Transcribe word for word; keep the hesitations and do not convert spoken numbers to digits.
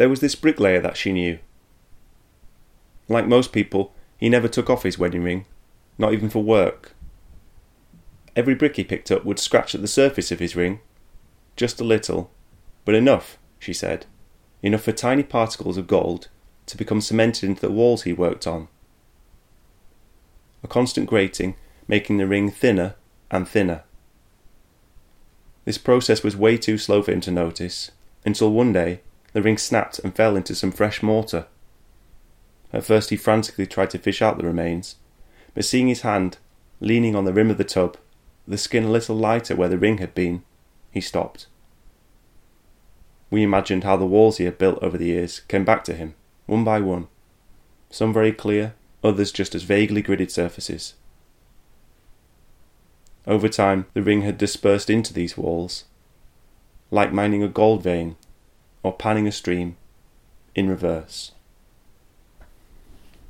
There was this bricklayer that she knew. Like most people, he never took off his wedding ring, not even for work. Every brick he picked up would scratch at the surface of his ring, just a little, but enough, she said, enough for tiny particles of gold to become cemented into the walls he worked on. A constant grating making the ring thinner and thinner. This process was way too slow for him to notice, until one day the ring snapped and fell into some fresh mortar. At first he frantically tried to fish out the remains, but seeing his hand leaning on the rim of the tub, the skin a little lighter where the ring had been, he stopped. We imagined how the walls he had built over the years came back to him, one by one, some very clear, others just as vaguely gridded surfaces. Over time, the ring had dispersed into these walls, like mining a gold vein or panning a stream in reverse.